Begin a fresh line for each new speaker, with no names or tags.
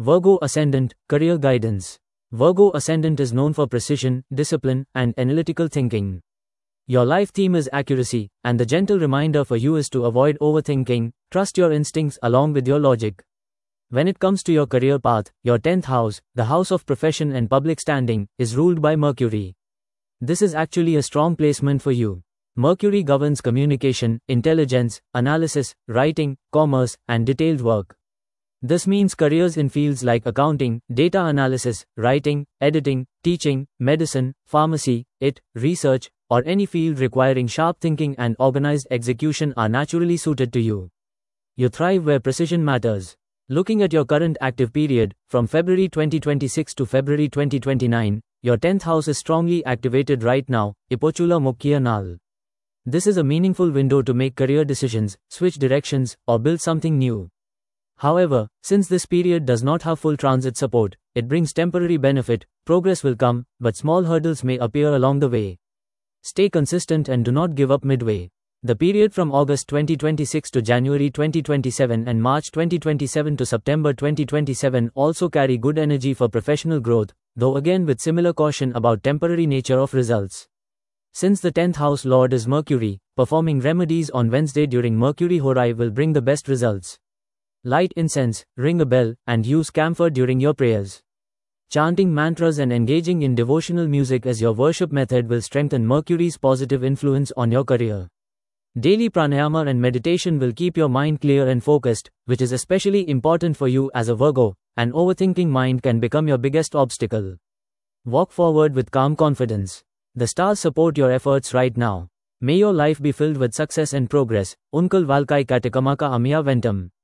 Virgo Ascendant, Career Guidance. Virgo Ascendant is known for precision, discipline, and analytical thinking. Your life theme is accuracy, and the gentle reminder for you is to avoid overthinking, trust your instincts along with your logic. When it comes to your career path, your 10th house, the house of profession and public standing, is ruled by Mercury. This is actually a strong placement for you. Mercury governs communication, intelligence, analysis, writing, commerce, and detailed work. This means careers in fields like accounting, data analysis, writing, editing, teaching, medicine, pharmacy, research, or any field requiring sharp thinking and organized execution are naturally suited to you. You thrive where precision matters. Looking at your current active period, from February 2026 to February 2029, your 10th house is strongly activated right now, Ippochula Mukhya Nal. This is a meaningful window to make career decisions, switch directions, or build something new. However, since this period does not have full transit support, it brings temporary benefit. Progress will come, but small hurdles may appear along the way. Stay consistent and do not give up midway. The period from August 2026 to January 2027 and March 2027 to September 2027 also carry good energy for professional growth, though again with similar caution about temporary nature of results. Since the 10th house lord is Mercury, performing remedies on Wednesday during Mercury Horai will bring the best results. Light incense, ring a bell, and use camphor during your prayers. Chanting mantras and engaging in devotional music as your worship method will strengthen Mercury's positive influence on your career. Daily pranayama and meditation will keep your mind clear and focused, which is especially important for you as a Virgo. An overthinking mind can become your biggest obstacle. Walk forward with calm confidence. The stars support your efforts right now. May your life be filled with success and progress. Unkal Valkai Katikamaka Amiya Ventam.